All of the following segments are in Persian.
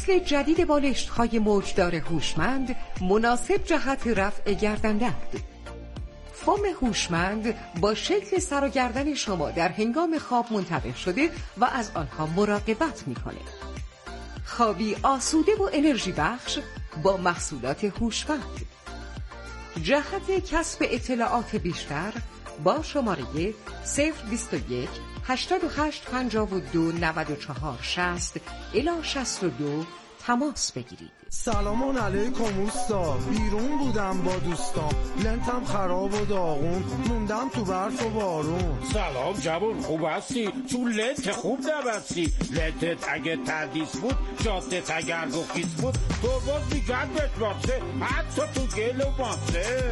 نسل جدید بالشت‌های موجدار هوشمند مناسب جهت رفع گردن‌درد. فوم هوشمند با شکل سر و گردن شما در هنگام خواب منتبه شده و از آنها مراقبت می‌کنه. خوابی آسوده و انرژی بخش با محصولات هوشمند. جهت کسب اطلاعات بیشتر با شماره 021 88 52 94 60 الی 62 تماس بگیرید. سلام علیکم اوستا، بیرون بودم با دوستام، لنتم خراب و داغون، موندم تو برف و بارون. سلام جوون، خوب هستی؟ تو لنت خوب نبستی. لنتت اگه تردیس بود، جادت اگر گفیس بود، تو باز میگردت واسه حتی تو گل و باسه.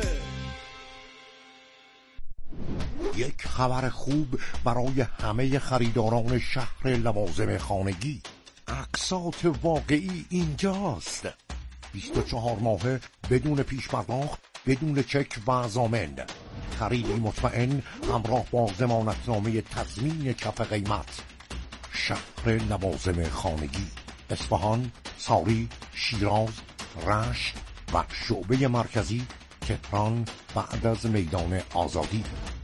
یک خبر خوب برای همه خریداران شهر لوازم خانگی. اقساط واقعی اینجاست. 24 ماهه بدون پیش پرداخت، بدون چک و ضامن. خریدی مطمئن همراه با ضمانتنامه تضمین کف قیمت. شهر لوازم خانگی، اصفهان، ساری، شیراز، رشت و شعبه مرکزی تهران بعد از میدان آزادی.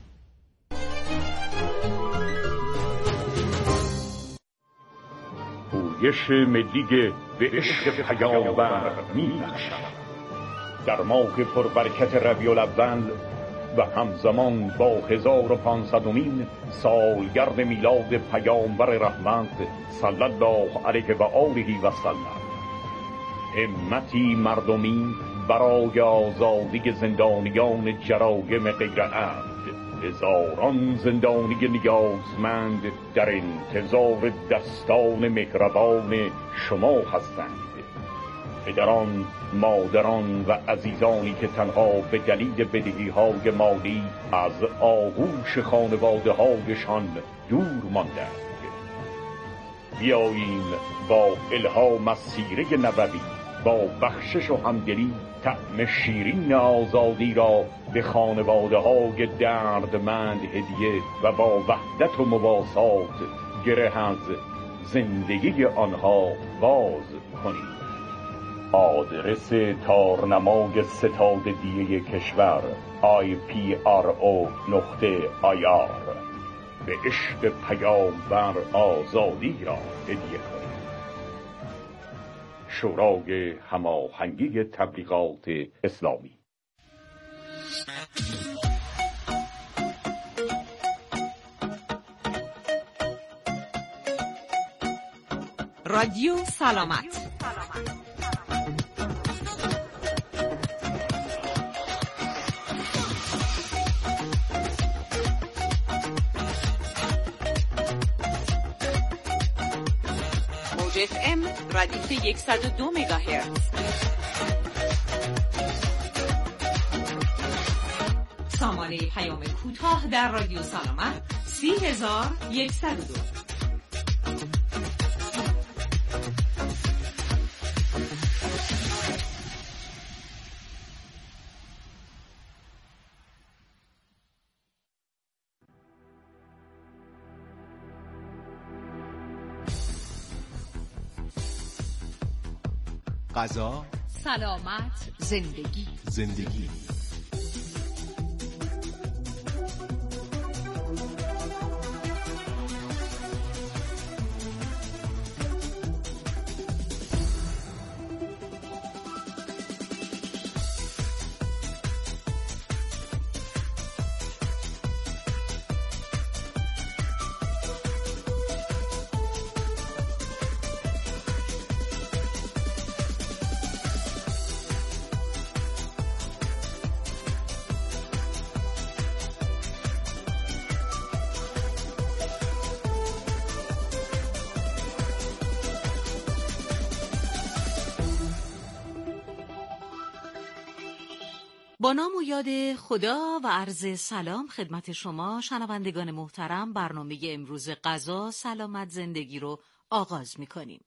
پویش ملی به عشق پیامبر می‌بخشد. در ماه پربرکت ربیع الاول و همزمان با 1500مین سالگرد میلاد پیامبر رحمت صلی الله علیه و آله و سلم، همتی مردمی برای آزادی زندانیان جرایم غیر عمد، هزاران زندانی نیازمند در انتظار دستان مهربان شما هستند. پدران، مادران و عزیزانی که تنها به دلیل بدهی‌های مالی از آغوش خانواده‌هایشان دور ماندند، بیاییم با الهام از سیره نبوی، با بخشش و همدلی طعم شیرین آزادی را به خانواده‌های دردمند هدیه و با وحدت و مواسات گره از زندگی آنها باز کنیم. آدرس تارنمای ستاد دیه کشور IPRO.IR. به عشق پیامبر آزادی را هدیه کنیم. شورای هماهنگی تبلیغات اسلامی. رادیو سلامت. FM ردیف 102 مگاهرتز. سامانه پیام کوتاه در رادیو سلامت 30102. غذا، سلامت، زندگی. با نام و یاد خدا و عرض سلام خدمت شما شنوندگان محترم، برنامه امروز غذا، سلامت، زندگی رو آغاز می‌کنیم.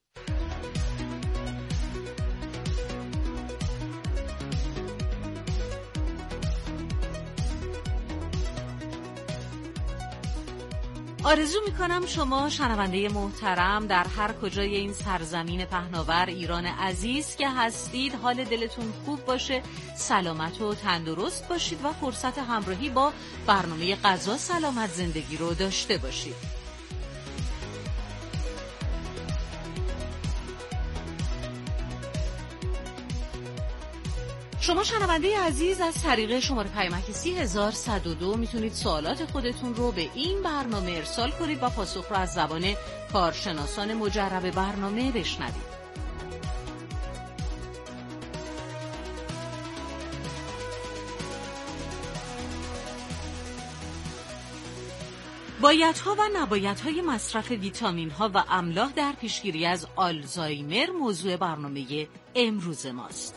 آرزو میکنم شما شنونده محترم در هر کجای این سرزمین پهناور ایران عزیز که هستید حال دلتون خوب باشه، سلامت و تندرست باشید و فرصت همراهی با برنامه غذا سلامت زندگی رو داشته باشید. شما شنونده عزیز از طریق شماره پیامک 30102 میتونید سوالات خودتون رو به این برنامه ارسال کنید و پاسخ رو از زبان کارشناسان مجرب برنامه بشنوید. بایدها و نبایدهای مصرف ویتامین‌ها و املاح در پیشگیری از آلزایمر موضوع برنامه امروز ماست.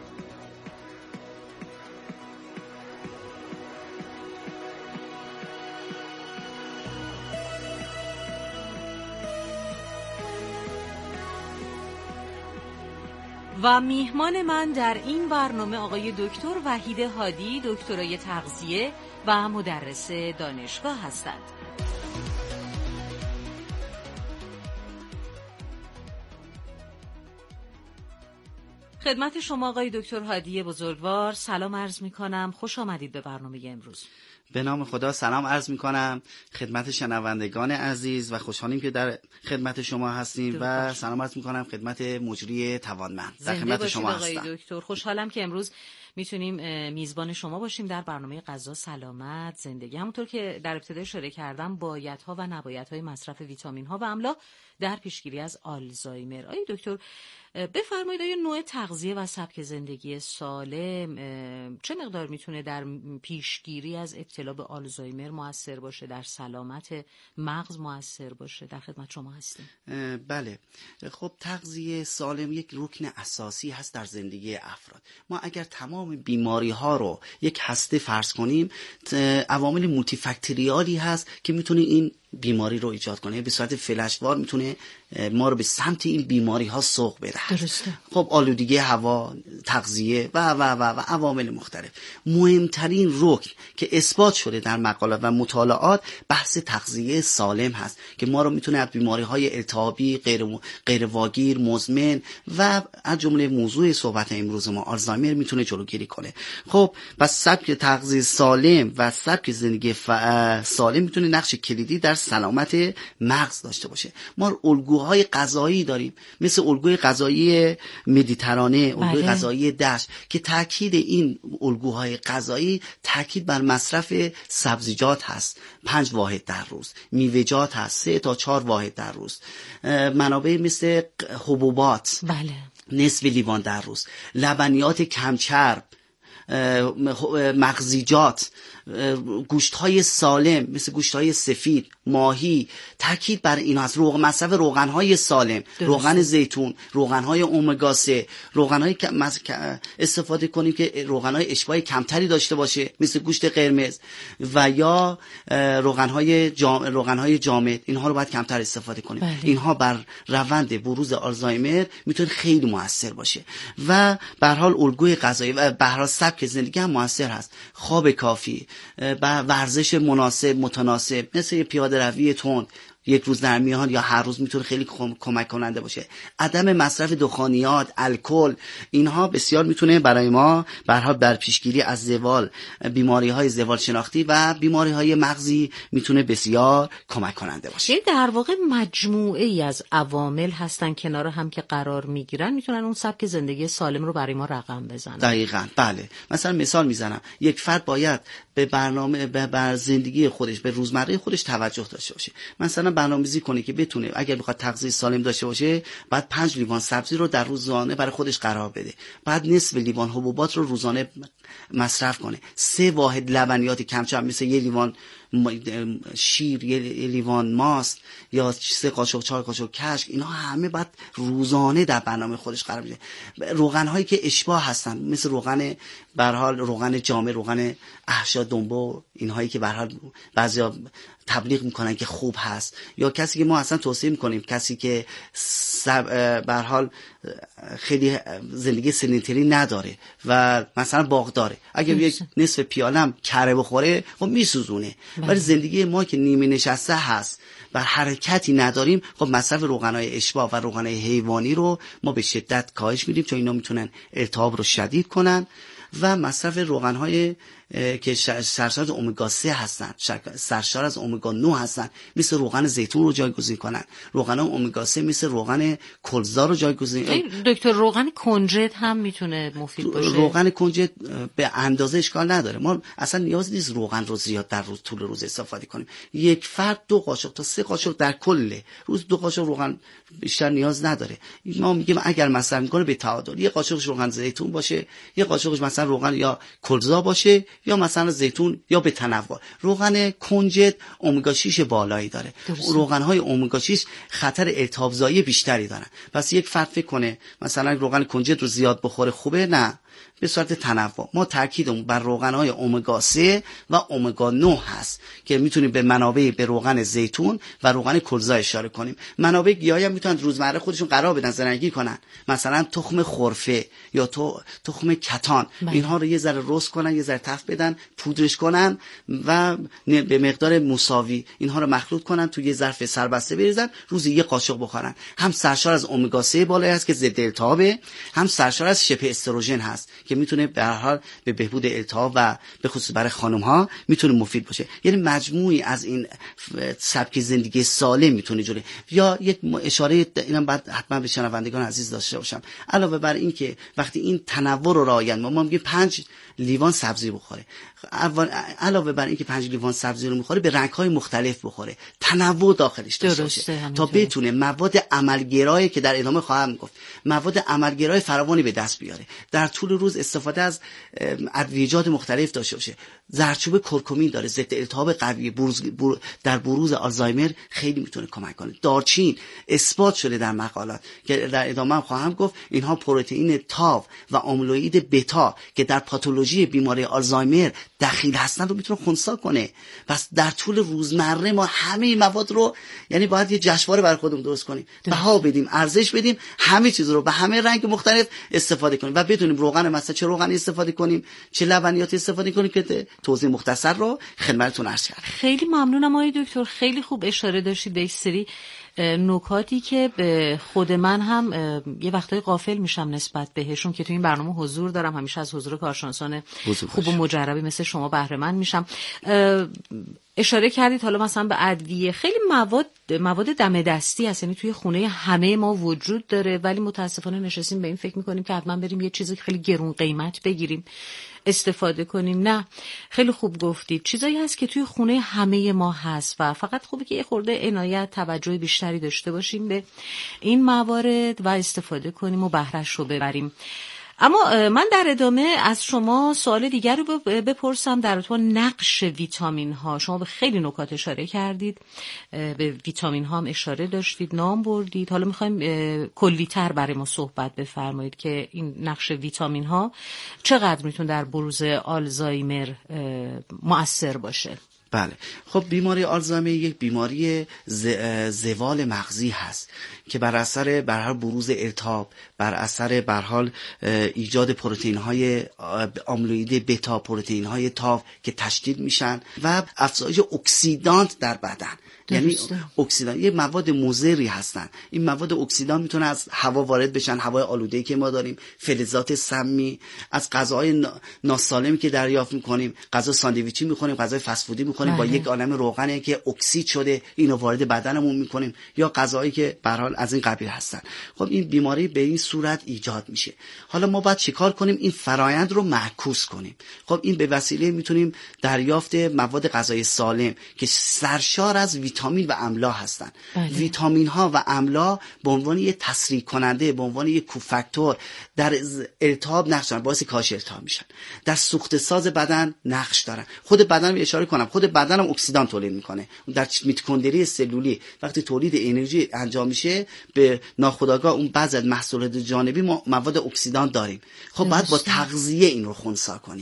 و میهمان من در این برنامه آقای دکتر وحید هادی، دکترای تغذیه و مدرس دانشگاه هستند. خدمت شما آقای دکتر هادی بزرگوار سلام عرض می‌کنم. خوش آمدید به برنامه امروز. به نام خدا سلام عرض می‌کنم خدمت شنوندگان عزیز و خوشحالیم که در خدمت شما هستیم و سلام عرض می‌کنم خدمت مجری توانمند. در خدمت شما هستم. آقای دکتر خوشحالم که امروز میتونیم میزبان شما باشیم در برنامه غذا سلامت زندگی. همونطور که در ابتدا اشاره کردم بایدها و نبایدهای مصرف ویتامین‌ها و املاح در پیشگیری از آلزایمر. آقای دکتر بفرمایید آیا نوع تغذیه و سبک زندگی سالم چه مقدار میتونه در پیشگیری از ابتلا به آلزایمر مؤثر باشه، در سلامت مغز مؤثر باشه؟ در خدمت شما هستیم. بله، خب تغذیه سالم یک رکن اساسی هست در زندگی افراد. ما اگر تمام بیماری ها رو یک هسته فرض کنیم، عوامل مولتی فاکتوریالی هست که میتونه این بیماری رو ایجاد کنه، به صورت فلشوار میتونه ما رو به سمت این بیماری ها سوق بده. درسته. خب آلودگی هوا، تغذیه و عوامل مختلف. مهمترین رکن که اثبات شده در مقالات و مطالعات بحث تغذیه سالم هست که ما رو میتونه از بیماری های التهابی غیر واگیر، مزمن و از جمله موضوع صحبت امروز ما آلزایمر میتونه جلوگیری کنه. خب پس سبک تغذیه سالم و سبک زندگی سالم میتونه نقش کلیدی در سلامت مغز داشته باشه. ما الگوهای غذایی داریم مثل الگوی غذایی مدیترانه، الگوی غذایی دشت که تاکید این الگوهای غذایی تاکید بر مصرف سبزیجات هست، 5 واحد در روز، میوه‌جات هست 3 تا 4 واحد در روز، منابع مثل حبوبات نصف لیوان در روز، لبنیات کمچرب، مغزیجات، گوشت‌های سالم مثل گوشت‌های سفید، ماهی، تاکید بر این است. مصرف روغن‌های سالم، روغن زیتون، روغن‌های امگا 3، روغن‌هایی که استفاده کنیم که روغن‌های اشباع کمتری داشته باشه مثل گوشت قرمز و یا روغن‌های جامد، اینها رو باید کمتر استفاده کنیم. اینها بر روند بروز آلزایمر میتونه خیلی موثر باشه و به هر حال الگوی غذایی و به هر حال سبک زندگی هم موثر هست. خواب کافی، ورزش مناسب متناسب مثل پیاده روی تند یک روز در میان یا هر روز میتونه خیلی کمک کننده باشه. عدم مصرف دخانیات، الکل، اینها بسیار میتونه برای ما در پیشگیری از زوال، بیماری‌های زوال شناختی و بیماری‌های مغزی میتونه بسیار کمک کننده باشه. یعنی در واقع مجموعه ای از عوامل هستن کنار هم که قرار میگیرن میتونن اون سبک زندگی سالم رو برای ما رقم بزنن. دقیقاً بله. مثلا مثال میزنم، یک فرد باید به برنامه بر زندگی خودش، به روزمره خودش توجه داشته باشه. مثلا برنامه‌ریزی کنه که بتونه اگر بخواد تغذیه سالم داشته باشه بعد 5 لیوان سبزی رو در روزانه برای خودش قرار بده، بعد نصف لیوان حبوبات رو روزانه مصرف کنه، 3 واحد لبنیات کمچرب مثل 1 لیوان شیر، 1 لیوان ماست یا 3 قاشق 4 قاشق کشک، اینا همه باید روزانه در برنامه خودش قرار بده. روغن‌هایی که اشباع هستن مثل روغن به هر حال روغن جامد، روغن احشا دنبو، اینهایی که به هر حال بعضیا تبلیغ میکنن که خوب هست، یا کسی که ما اصلا توصیه میکنیم کسی که به هر حال خیلی زندگی سنتری نداره و مثلا باغ داره، اگه یک نصف پیالم کره بخوره خب میسوزونه. ولی زندگی ما که نیمه نشسته هست و حرکتی نداریم، خب مصرف روغن‌های اشباع و روغن‌های حیوانی رو ما به شدت کاهش میدیم، چون اینا میتونن التهاب رو شدید کنن. و مصرف روغن‌های که سرشار از امگا 3 هستن، سرشار از امگا 9 هستن، مثل روغن زیتون رو جایگزین کنن. روغن امگا 3 مثل روغن کلزا رو جایگزین. دکتر روغن کنجد هم میتونه مفید باشه؟ روغن کنجد به اندازه اشکال نداره، ما اصلا نیاز نیست روغن رو زیاد در روز طول روز استفاده کنیم. یک فرد 2 قاشق تا 3 قاشق در کل روز 2 قاشق روغن بیشتر نیاز نداره. ما میگیم اگر مصرف میکنه به تعادل، یه قاشقش روغن زیتون باشه، یه قاشقش مثلا روغن یا کلزا باشه، یا مثلا زیتون، یا به تنوع. روغن کنجد امگا 6 بالایی داره. روغن‌های امگا 6 خطر التهاب زایی بیشتری دارن. پس یک فرد فکر کنه مثلا روغن کنجد رو زیاد بخوره خوبه، نه، به صورت تنوع. ما تاکیدمون بر روغن‌های امگا 3 و امگا 9 هست که میتونیم به منابع به روغن زیتون و روغن کلزا اشاره کنیم. منابع گیاهی هم میتونن روزمره خودشون قرار بدن، زرنگی کنن، مثلا تخم خرفه یا تخم کتان، اینها رو یه ذره رست کنن، یه ذره تفت بدن، پودرش کنن و به مقدار مساوی اینها رو مخلوط کنن، تو یه ظرف سربسته بریزن، روزی 1 قاشق بخورن. هم سرشار از امگا 3 بالایی هست که ضد التهابه، هم سرشار از شبه استروژن هست که میتونه به هر حال به بهبود التهاب و به خصوص برای خانم ها میتونه مفید باشه. یعنی مجموعی از این سبک زندگی سالم میتونه جوره. یا یک اشاره اینم بعد حتما به شنوندگان عزیز داشته باشم، علاوه بر این که وقتی این تنوع رو رعایت ما میگیم 5 لیوان سبزی بخوره، علاوه بر این که 5 لیوان سبزی رو میخوره به رنگ‌های مختلف بخوره، تنوع داخلش داشته باشه تا بتونه مواد عملگرایی که در ادامه خواهم گفت، مواد عملگرای فراوانی به دست بیاره، در طول روز استفاده از ادویه‌جات مختلف داشته باشه. زردچوبه کرکمین داره، ضد التهاب قوی، در بروز آلزایمر خیلی میتونه کمک کنه. دارچین اثبات شده در مقالات که در ادامه هم خواهم گفت، اینها پروتئین تاو و آملوئید بتا که در پاتولوژی بیماری آلزایمر دخیل هستن رو میتونه خنثی کنه. پس در طول روزمره ما همه این مواد رو، یعنی باید یه جشنواره برای خودمون درست کنیم، بها بدیم، ارزش بدیم، همه چیز رو به همه رنگ مختلف استفاده کنیم و بدونیم روغن مثلا چه روغنی استفاده کنیم، چه لبنیاتی استفاده کنیم که توضیح مختصر رو خدمتتون عرض کردم. خیلی ممنونم آقای دکتر، خیلی خوب اشاره داشتید به سری نکاتی که به خود من هم یه وقتای غافل میشم نسبت بهشون که تو این برنامه حضور دارم، همیشه از حضور کارشناسان خوب و مجربی مثل شما بهره مند میشم. اشاره کردید حالا مثلا به ادویه، خیلی مواد دم دستی هست، یعنی توی خونه همه ما وجود داره، ولی متاسفانه نشستیم به این فکر میکنیم که حتما بریم یه چیزی خیلی گرون قیمت بگیریم استفاده کنیم. نه، خیلی خوب گفتید، چیزایی هست که توی خونه همه ما هست و فقط خوبه که یه خورده عنایت، توجه بیشتری داشته باشیم به این موارد و استفاده کنیم و بهره‌اش رو ببریم. اما من در ادامه از شما سوال دیگر رو بپرسم در رابطه با نقش ویتامین ها. شما به خیلی نکات اشاره کردید، به ویتامین ها هم اشاره داشتید، نام بردید. حالا میخوایم کلی‌تر برای ما صحبت بفرمایید که این نقش ویتامین ها چقدر میتونه در بروز آلزایمر مؤثر باشه. بله، خب بیماری آلزایمر یک بیماری زوال مغزی هست که بر اثر بروز التهاب، بر اثر ایجاد پروتئین های آملوئید بتا، پروتئین های تاو که تشدید میشن و افزایش اکسیدانت در بدن. یعنی اکسیدان یه مواد مضری هستن. این مواد اکسیدان میتونه از هوا وارد بشن، هوای آلوده‌ای که ما داریم، فلزات سمی، از غذاهای ناسالمی که دریافت میکنیم، غذا ساندویچی میخوریم، غذای فست فودی میخوریم با یک عالمه روغنی که اکسید شده، اینو وارد بدنمون میکنیم، یا غذاهایی که به هر حال از این قبیل هستن. خب این بیماری به این صورت ایجاد میشه. حالا ما باید چیکار کنیم؟ این فرایند رو معکوس کنیم. خب این به وسیله میتونیم دریافت مواد غذایی سالم که سرشار از ویتامین و املا هستن. ویتامین ها و املا به عنوان یک تسریع کننده، به عنوان یک کوفاکتور در التهاب نقش دارن، باعث کاهش التهاب میشن. در سوخت ساز بدن نقش دارن. خود بدن رو اشاره کنم، خود بدن هم اکسیدان تولید میکنه. در میتوکندری سلولی وقتی تولید انرژی انجام میشه، به ناخودآگاه اون بعضی از محصولات جانبی ما مواد اکسیدان داریم. خب باید با تغذیه این رو خنثی کنیم.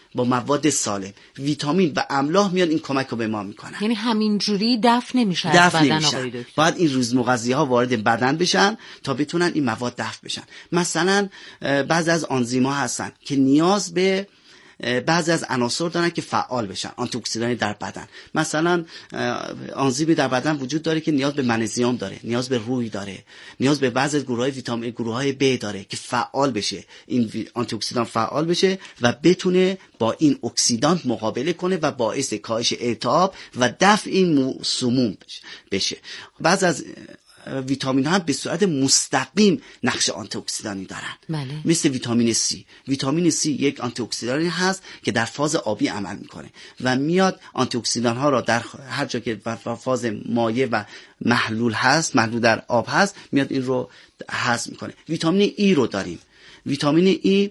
با مواد سالم، ویتامین و املاح میان این کمک رو به ما میکنن. یعنی همینجوری دفع نمیشه از بدن آقای دکتر. باید این روزمغذی ها وارد بدن بشن تا بتونن این مواد دفع بشن. مثلا بعضی از آنزیم ها هستن که نیاز به بعضی از عناصر دارن که فعال بشن، آنتی اکسیدانی در بدن. مثلا آنزیمی در بدن وجود داره که نیاز به منیزیم داره، نیاز به روی داره، نیاز به بعضی از گروه‌های ویتامین، گروه‌های B داره که فعال بشه، این آنتی اکسیدان فعال بشه و بتونه با این اکسیدانت مقابله کنه و باعث کاهش التهاب و دفع این سموم بشه. بعضی از ویتامین ها هم به صورت مستقیم نقش آنتی اکسیدانی دارن. بله. مثل ویتامین C. ویتامین C یک آنتی اکسیدانی هست که در فاز آبی عمل میکنه و میاد آنتی اکسیدان ها را در هر جا که فاز مایع و محلول هست، محلول در آب هست، میاد این رو هضم میکنه. ویتامین E رو داریم. ویتامین E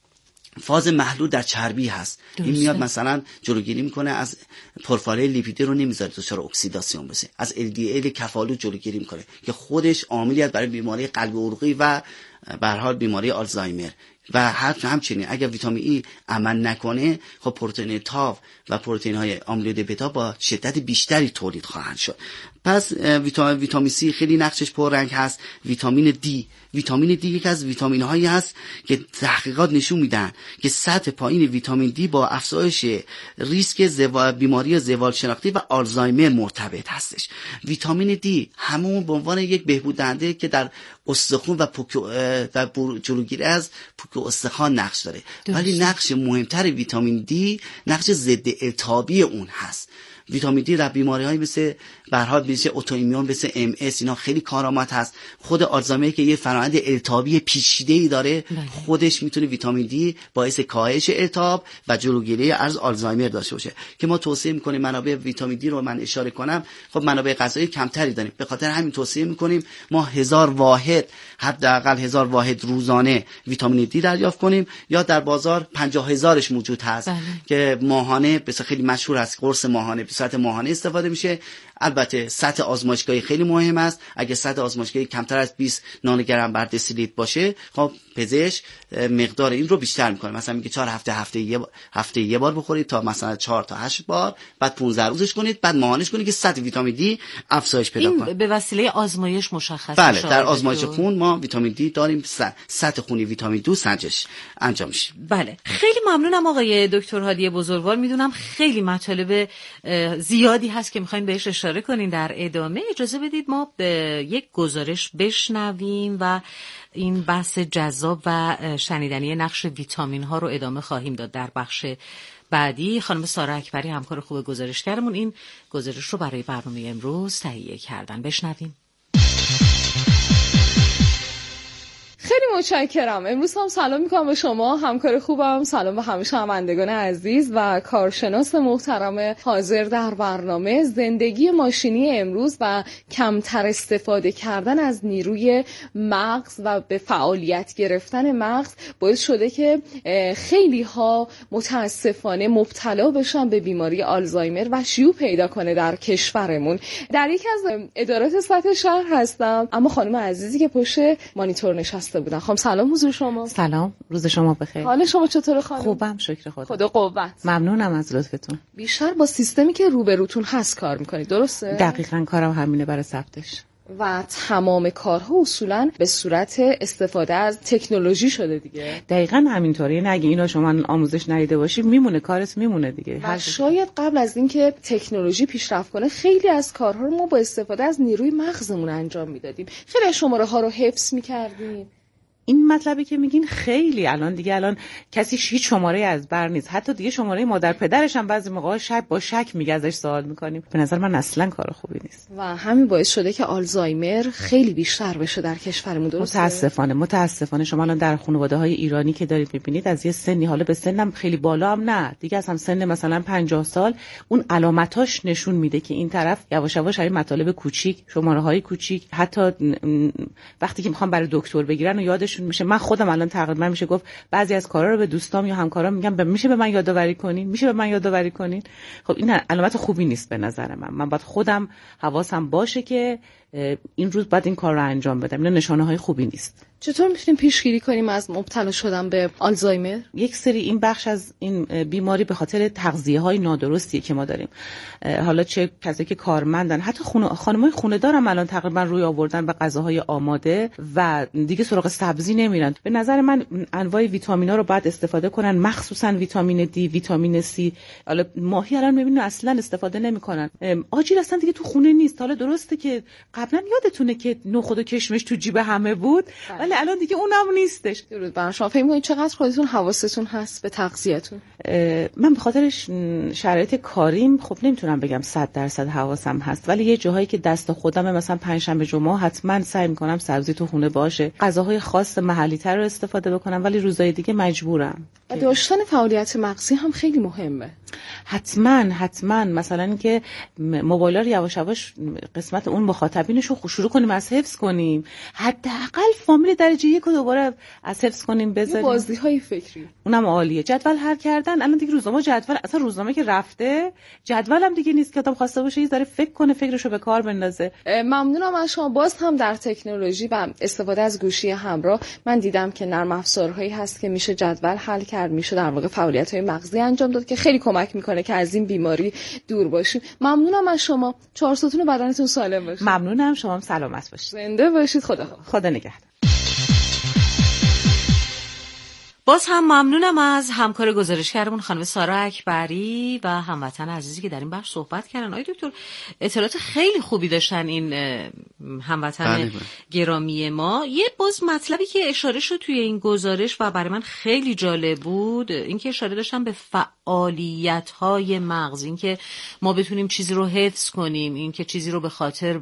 فاز محلول در چربی هست. این میاد مثلا جلوگیری میکنه از پرفاره لیپیدی رو، نمیذاره دچار اکسیداسیون بشه. از LDL کفالو جلوگیری میکنه که خودش عاملی است برای بیماری قلب عروقی و به هر حال بیماری آلزایمر. و همچنین اگر ویتامین E عمل نکنه، خب پروتئین تاو و پروتئین های آمیلوید بتا با شدت بیشتری تولید خواهند شد. پس ویتامین C خیلی نقشش پررنگ هست. ویتامین D یکی از ویتامین هایی هست که تحقیقات نشون میدن که سطح پایین ویتامین D با افزایش ریسک بیماری زوال شناختی و آلزایمر مرتبط هستش. ویتامین D همون به عنوان یک بهبود دهنده که در استخوان و جلوگیری از پوک استخوان نقش داره. ولی نقش مهمتر ویتامین D نقش ضد التهابی اون هست. ویتامین D در بیماری‌های مثل به هر حال مثل اتوایمون، مثل MS، اینا خیلی کارآمد هست. خود آلزایمر که یه فرآیند التهابی پیچیده‌ای داره، خودش میتونه ویتامین D باعث کاهش التهاب و جلوگیری از آلزایمر داشته باشه. که ما توصیه می‌کنیم منابع ویتامین D رو من اشاره کنم، خب منابع غذایی کمتری داریم، به خاطر همین توصیه می‌کنیم ما 1000 واحد، حداقل 1000 واحد روزانه ویتامین D دریافت کنیم، یا در بازار 50000ش موجود هست که ماهانه بس خیلی مشهور است، قرص ماهانه به صورت ماهانه استفاده میشه. البته سطح آزمایشگاهی خیلی مهم است. اگه سطح آزمایشگاهی کمتر از 20 نانوگرم بر دسیلیتر باشه، خب پزشک مقدار این رو بیشتر میکنه. مثلا میگه 4 هفته یه بار بخورید تا مثلا 4 تا 8 بار، بعد 15 روزش کنید، بعد ماهانش کنید که سطح ویتامین D افزایش پیدا کنه. این به وسیله آزمایش مشخص میشه. بله، در آزمایش خون ما ویتامین D داریم، سطح خونی ویتامین D سنجش انجام میشه. بله، خیلی ممنونم آقای دکتر هادی بزرگوار. میدونم خیلی مطالب زیادی هست که میخواین بهش اشاره کنین در ادامه. اجازه بدید ما یک گزارش بشنویم و این بحث جذاب و شنیدنی نقش ویتامین ها رو ادامه خواهیم داد در بخش بعدی. خانم سارا اکبری همکار خوب گزارشگرمون این گزارش رو برای برنامه امروز تهیه کردن. بشنویم. خیلی متشکرم. امروز هم سلام میکنم به شما همکار خوبم، سلام به همه شنوندگان عزیز و کارشناس محترم حاضر در برنامه. زندگی ماشینی امروز و کمتر استفاده کردن از نیروی مغز و به فعالیت گرفتن مغز باعث شده که خیلی ها متاسفانه مبتلا بشن به بیماری آلزایمر و شیوع پیدا کنه در کشورمون. در یکی از ادارات سطح شهر هستم، اما خانم عزیزی که پشت مانیتور نشسته بودن. خانم سلام، حضور شما. سلام، روز شما بخیر. حال شما چطوره خانم؟ خوبم، شکر خدا. خدا قوت. ممنونم از لطفتون. بیشتر با سیستمی که روبروتون هست کار میکنید، درسته؟ دقیقاً کارم همینه برای ثبتش. و تمام کارها اصولاً به صورت استفاده از تکنولوژی شده دیگه. دقیقاً همینطوره. یعنی اگه اینا شما آموزش ندیده باشی میمونه، کارت میمونه دیگه. و شاید قبل از اینکه تکنولوژی پیشرفت کنه خیلی از کارها رو ما با استفاده از نیروی مغزمون انجام میدادیم. خیلی شماره ها رو حفظ میکردیم. این مطلبی که میگین خیلی الان کسی هیچ شماره از بر نیست. حتی دیگه شماره مادر پدرش هم بعضی موقع با شک میگه ازش سوال میکنیم. به نظر من اصلا کار خوبی نیست. و همین باعث شده که آلزایمر خیلی بیشتر بشه در کشورمون، درسته؟ متاسفانه شما الان در خانواده‌های ایرانی که دارید میبینید از یه سنی، حالا به سنم خیلی بالا هم نه دیگه، از هم سن مثلا 50 سال اون علامتاش نشون میده که این طرف یواش یواش این مطالب کوچیک، شماره‌های کوچیک، حتی وقتی که میخوام برای دکتر بگیرن و یادش میشه. من خودم الان تقریبا میشه گفت بعضی از کارا رو به دوستام یا همکارام میگم میشه به من یادآوری کنین. خب این علامت خوبی نیست به نظر من باید خودم حواسم باشه که این روز باید این کار رو انجام بدم. اینا نشانه های خوبی نیست. چطور میتونیم پیشگیری کنیم از مبتلا شدن به آلزایمر؟ یک سری این بخش از این بیماری به خاطر تغذیه‌های نادرستی که ما داریم. حالا چه کسایی که کارمندن، حتی خانم‌های خونه‌دار هم الان تقریبا روی آوردن به غذاهای آماده و دیگه سراغ سبزی نمیرن. به نظر من انواع ویتامینا رو باید استفاده کنن، مخصوصا ویتامین دی، ویتامین سی. حالا ماهی الان می‌بینن اصلا استفاده نمی‌کنن. آجیل اصلا دیگه تو خونه نیست. حالا درسته که قبلا یادتونه که نخود و کشمش تو جیب همه بود، ولی الان دیگه اونم نیستش. درود بر شما. فکر می‌کنید چقدر خودتون حواستون هست به تغذیه‌تون؟ من به خاطر شرایط کاریم خب نمیتونم بگم 100% حواسم هست، ولی یه جاهایی که دست خودمه، مثلا پنجشنبه جمعه حتما سعی می‌کنم سبزی تو خونه باشه، غذاهای خاص محلی‌تر رو استفاده بکنم، ولی روزهای دیگه مجبورم. و داشتن فعالیت مغزی هم خیلی مهمه. حتما مثلا اینکه موبایل‌ها رو یواش یواش قسمت اون مخاطبینش رو شروع کنیم از حفظ کنیم، حداقل فامیل درجه 1 رو دوباره از حفظ کنیم بذاریم. بازی‌های فکری اونم عالیه. جدول حل کردن، الان دیگه روزنامه جدول، اصلا روزنامه که رفته جدولم دیگه نیست که آدم خواسته باشه یه ذره فکر کنه، فکرشو به کار بندازه. ممنونم از شما. باز هم در تکنولوژی و استفاده از گوشی همراه من دیدم که نرم افزارهایی هست که میشه جدول حل کرد، میشه در واقع فعالیت‌های مغزی انجام داد که خیلی کمک میکنه که از این بیماری دور باشیم. ممنونم از شما. 4 ستون بدنتون سالم باشه. ممنونم، شما هم سلامت باشید. زنده باشید. خدا نگهدار. باز هم ممنونم از همکار گزارشگرمون خانم سارا اکبری و هموطن عزیزی که در این بخش صحبت کردن. آقای دکتر اطلاعات خیلی خوبی داشتن این هموطن گرامی ما. یه باز مطلبی که اشاره شد توی این گزارش و برای من خیلی جالب بود، این که اشاره داشتن به فعالیت‌های مغز، این که ما بتونیم چیزی رو حفظ کنیم، این که چیزی رو به خاطر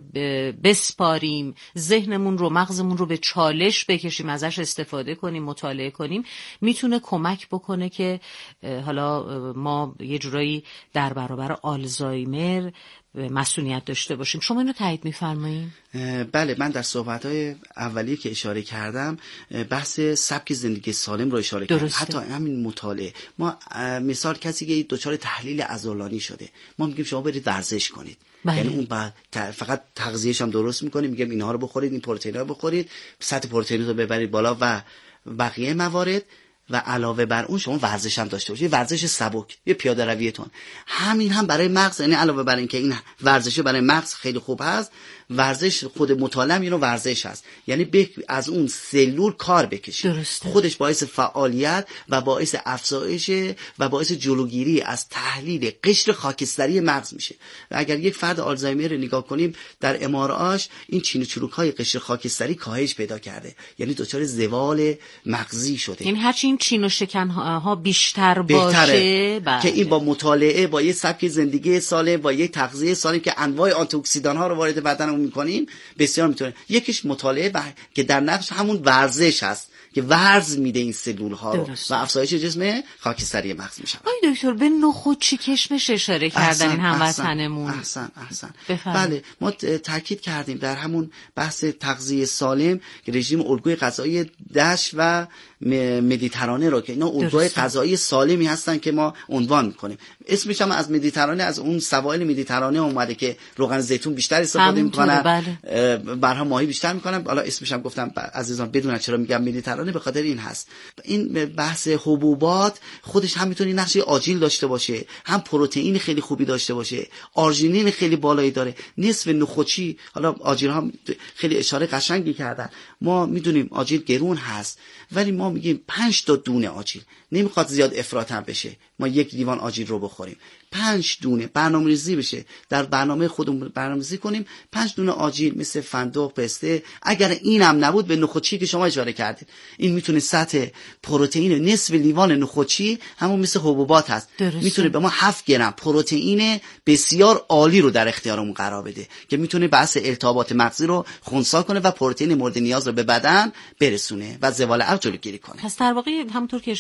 بسپاریم، ذهنمون رو، مغزمون رو به چالش بکشیم، ازش استفاده کنیم، مطالعه کنیم، میتونه کمک بکنه که حالا ما یه جورایی در برابر آلزایمر مسئولیت داشته باشیم. شما اینو تایید می‌فرمایید؟ بله، من در صحبت‌های اولیه که اشاره کردم بحث سبک زندگی سالم رو اشاره کردم. حتی همین مطالعه، ما مثال کسی که دچار تحلیل عضلانی شده، ما میگیم شما برید ورزش کنید. یعنی اون فقط تغذیه‌ش هم درست می‌کنه، میگم اینها رو بخورید، این پروتئین‌ها رو بخورید، سطح پروتئین رو ببرید بالا و بقیه موارد، و علاوه بر اون شما ورزش هم داشته باشید، ورزش سبک، یه پیاده رویتون. همین هم برای مغز، یعنی علاوه بر این که این ورزش برای مغز خیلی خوب هست، ورزش خود مطالعه اینو ورزش هست، یعنی از اون سلول کار بکشید. خودش باعث فعالیت و باعث افزایش و باعث جلوگیری از تحلیل قشر خاکستری مغز میشه. و اگر یک فرد آلزایمر رو نگاه کنیم در ام‌آرآی‌اش، این چین و چروک‌های قشر خاکستری کاهش پیدا کرده، یعنی دچار زوال مغزی شده. یعنی هرچی این چین و شکن‌ها بیشتر باشه که این با مطالعه، با یه سبک زندگی سالم، با یه تغذیه سالم که انواع آنتی اکسیدان‌ها رو وارد بدن میکنیم، بسیار میتونه. یکیش مطالعه که در نفس همون ورزش هست که ورز میده این سلول ها رو و افزایش جسم خاکستری مغز میشه. آقای دکتر به نخود چی کشمش اشاره کردن این هموطنمون. احسن. بله، ما تاکید کردیم در همون بحث تغذیه سالم که رژیم الگوی غذایی دشت و مدیترانه رو که اینا الگوی غذایی سالمی هستن که ما عنوان میکنیم. اسمش هم از مدیترانه، از اون سواحل مدیترانه اومده که روغن زیتون بیشتر استفاده میکنن، برها ماهی بیشتر میکنن. حالا اسمش هم گفتم عزیزان بدونن چرا میگم مدیترانه، به خاطر این هست. این بحث حبوبات خودش هم میتونه نقش آجیل داشته باشه، هم پروتئین خیلی خوبی داشته باشه، آرژینین خیلی بالایی داره، نصف نخودچی. حالا آجیل هم خیلی اشاره قشنگی کردن. ما میدونیم آجیل گرون هست، ولی ما میگیم 5 تا دونه آجیل، نمیخواد زیاد افراط هم بشه، ما 1 لیوان آجیل رو بخوریم، 5 دونه برنامه‌ریزی بشه، در برنامه خودمون برنامه‌ریزی کنیم. 5 دونه آجیل مثل فندق، پسته. اگر اینم نبود به نخودچی که شما اشاره کردید، این میتونه سطح پروتئین نصف لیوان نخودچی همون مثل حبوبات هست، میتونه به ما 7 گرم پروتئین بسیار عالی رو در اختیارمون قرار بده که میتونه بحث التهابات مغزی رو خنثی کنه و پروتئین مورد نیاز رو به بدن برسونه و زوال عضل جلوگیری کنه. پس در واقع همونطور که اشاره کردین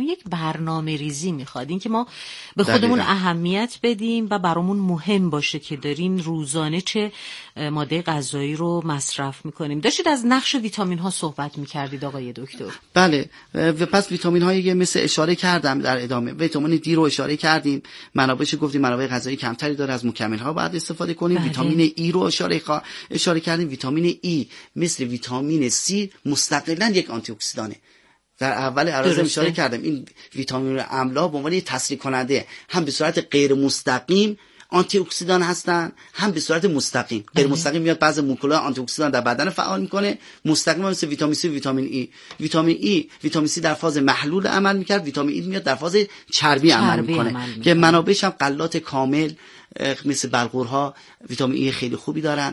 میکنیم یک برنامه ریزی میخواد، این که ما به خودمون اهمیت بدیم و برامون مهم باشه که داریم روزانه چه ماده غذایی رو مصرف میکنیم. داشتید از نقش ویتامین ها صحبت میکردید آقای دکتر. بله، و پس ویتامین هایی مثل اشاره کردم در ادامه، ویتامین دی رو اشاره کردیم، منابعش گفتیم منابع غذایی کمتری داره، از مکمل ها باید استفاده کنیم. ویتامین ای رو اشاره کردیم. ویتامین ای مثل ویتامین سی مستقلاً یک آنتی اکسیدانه. در اول عرض اشاره کردم این ویتامین املا به عنوان تسریع کننده هم به صورت غیر مستقیم آنتی اکسیدان هستن، هم به صورت مستقیم. غیر مستقیم میاد بعضی مولکول‌های آنتی اکسیدان در بدن فعال میکنه، مستقیم مثل ویتامین سی و ویتامین ای. ویتامین سی در فاز محلول عمل میکرد، ویتامین ای میاد در فاز چربی عمل میکنه که منابعش هم غلات کامل مثل بلغورها ویتامین ای خیلی خوبی دارن.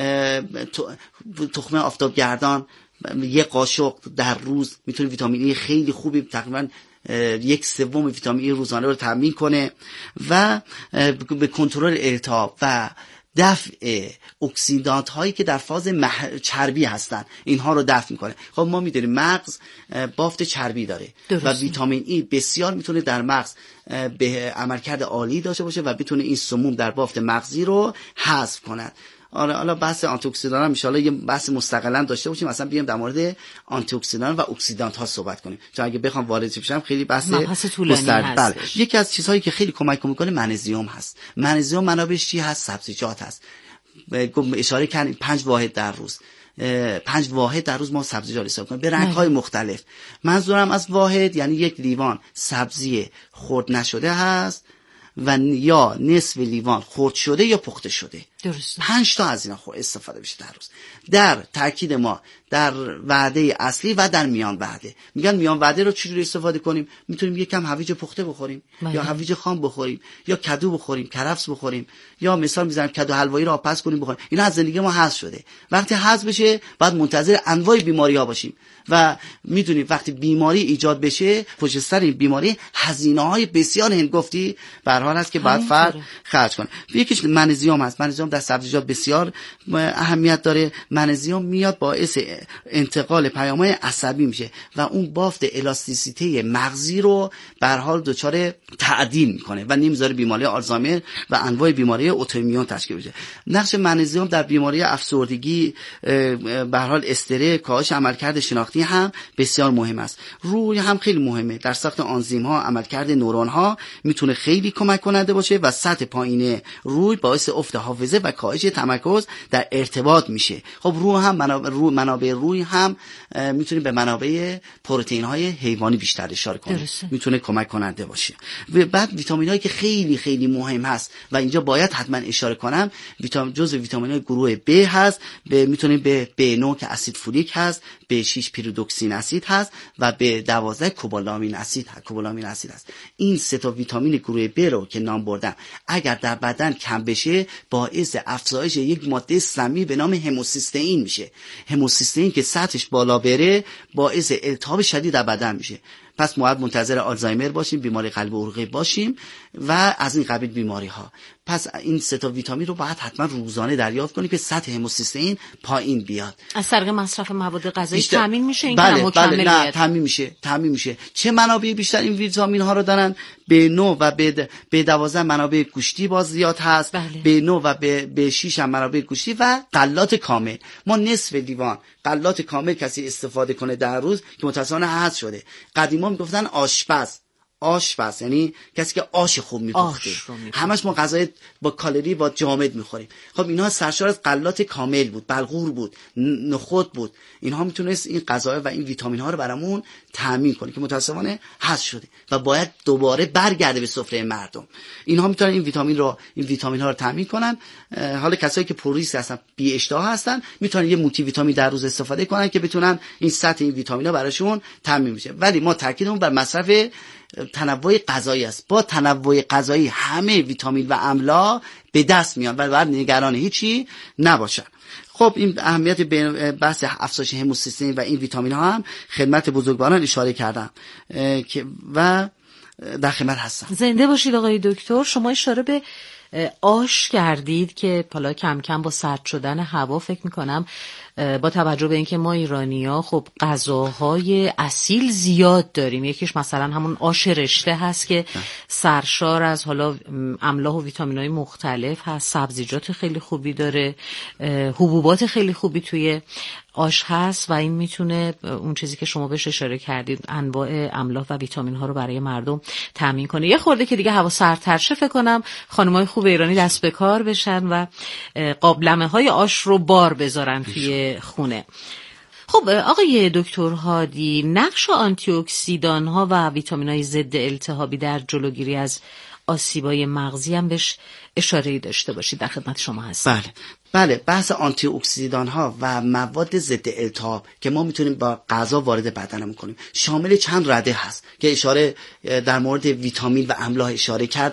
تخم آفتابگردان یک قاشق در روز میتونه ویتامین ای خیلی خوبی، تقریبا 1/3 ویتامین ای روزانه رو تامین کنه و به کنترل التهاب و دفع اکسیدانت هایی که در فاز چربی هستن اینها رو دفع میکنه. خب ما میدونیم مغز بافت چربی داره و ویتامین ای بسیار میتونه در مغز به عملکرد عالی داشته باشه و بتونه این سموم در بافت مغزی رو حذف کنه. حالا بحث آنتی اکسیدان هم ان شاء الله یه بحث مستقلا داشته باشیم، مثلا بیایم در مورد آنتی اکسیدان و اکسیدانت ها صحبت کنیم، چون اگه بخوام وارد بشم خیلی بحث طولانی هست. یکی از چیزهایی که خیلی کمک میکنه منیزیم هست. منیزیم منابعش چی هست؟ سبزیجات هست. اشاره کردیم 5 واحد در روز. 5 واحد در روز ما سبزیجات استفاده کنیم به رنگ‌های مختلف. منظورم از واحد یعنی یک لیوان سبزی خرد نشده هست و یا نصف لیوان خرد شده یا پخته شده. درسته. 5 تا از اینا استفاده بشه در روز. در تاکید ما در وعده اصلی و در میان وعده. میگن میان وعده رو چجوری استفاده کنیم؟ میتونیم یکم هویج پخته بخوریم یا هویج خام بخوریم یا کدو بخوریم، کرفس بخوریم، یا مثال میزنم کدو حلوایی رو آبپز کنیم بخوریم. اینا از زندگی ما حذف شده. وقتی حذف بشه بعد منتظر انواع بیماری‌ها باشیم و میدونیم وقتی بیماری ایجاد بشه پشت سر این بیماری هزینه‌های بسیار هنگفتی به هر حال هست که باید فرد خرج کنه. یکیش منیزیم هست. منیزیم در سبزیجات بسیار اهمیت داره. منیزیم میاد باعث انتقال پیام‌های عصبی میشه و اون بافت الاستیسیته مغزی رو به هر حال دچار تعدیل میکنه و نمیذاره بیماری آلزایمر و انواع بیماری اتوایمون تشکیل بشه. نقش منیزیم در بیماری افسردگی، به هر حال استرس، کاهش عملکرد شناختی هم بسیار مهم است. روی هم خیلی مهمه. در ساخت آنزیم‌ها، عملکرد نورون‌ها میتونه خیلی کمک کننده باشه و سطح پایین روی باعث افت حافظه و کاهش تمرکز در ارتباط میشه. خب منابع روی هم میتونه به منابع پروتئین‌های حیوانی بیشتر اشاره کنه. میتونه کمک کننده باشه. و بعد ویتامین‌هایی که خیلی خیلی مهم هست و اینجا باید حتما اشاره کنم، جزء ویتامین‌های گروه B هست. میتونه به B9 که اسید فولیک هست، B6 پیرودوکسین اسید هست و B12 کوبالامین اسید هست. این 3 تا ویتامین گروه B رو که نام بردم اگر در بدن کم بشه باعث افزایش یک ماده سمی به نام هموسیستئین میشه. هموسیستئین که سطحش بالا بره باعث التهاب شدید در بدن میشه. پس باید منتظر آلزایمر باشیم، بیماری قلب و عروقی باشیم و از این قبیل بیماری ها. پس این 3 تا ویتامین رو باید حتما روزانه دریافت کنیم که سطح هموسیستئین پایین بیاد. از طریق مصرف مواد غذایی تامین میشه این بله تامین میشه. چه منابع بیشتر این ویتامین ها رو دارن؟ B9 و B12 منابع گوشتی باز زیاد هست. B9 و B6 هم منابع گوشتی و غلات کامل. ما نصف لیوان غلات کامل کسی استفاده کنه در روز که متأسفانه حذف شده. قدیما میگفتن آشپز یعنی کسی که آش خوب میپخته. همش ما غذای با کالری با جامد میخوریم. خب اینها سرشار از غلات کامل بود، بلغور بود، نخود بود. اینها میتونست این غذا و این ویتامین ها رو برامون تامین کنه که متاسفانه حذف شده و باید دوباره برگرده به سفره مردم. اینها میتونن این ویتامین ها رو تامین کنن. حالا کسایی که پرریسک هستن، بی اشتها هستن، میتونن یه مولتی ویتامین در روز استفاده کنن که بتونن این سطح این ویتامین ها براشون تامین بشه. ولی ما تاکیدمون بر مصرف تنوع غذایی است. با تنوع غذایی همه ویتامین و املا به دست میان و باید نگران هیچی نباشن. خب این اهمیت بحث افزایش هموسیستئین و این ویتامین ها هم خدمت بزرگواران اشاره کردم که و در خدمت هستم. زنده باشید آقای دکتر. شما اشاره به آش کردید که حالا کم کم با سرد شدن هوا فکر میکنم با توجه به اینکه ما ایرانی‌ها خب غذاهای اصیل زیاد داریم، یکیش مثلا همون آش رشته هست که سرشار از حالا املاح و ویتامین‌های مختلف هست، سبزیجات خیلی خوبی داره، حبوبات خیلی خوبی توی آش هست و این میتونه اون چیزی که شما بهش اشاره کردید انواع املاح و ویتامین ها رو برای مردم تامین کنه. یه خورده که دیگه هوا سردتر شه فکر کنم خانمای خوب ایرانی دست به کار بشن و قابلمه های آش رو بار بذارن توی خونه. خب آقای دکتر هادی، نقش آنتی اکسیدان ها و ویتامین های ضد التهابی در جلوگیری از آسیبای مغزی هم بهش اشاره‌ای داشته باشید، در خدمت شما هستم. بله، بحث آنتی اکسیدان ها و مواد ضد التهاب که ما میتونیم با غذا وارد بدنمون کنیم شامل چند رده هست که اشاره در مورد ویتامین و املاح اشاره کرد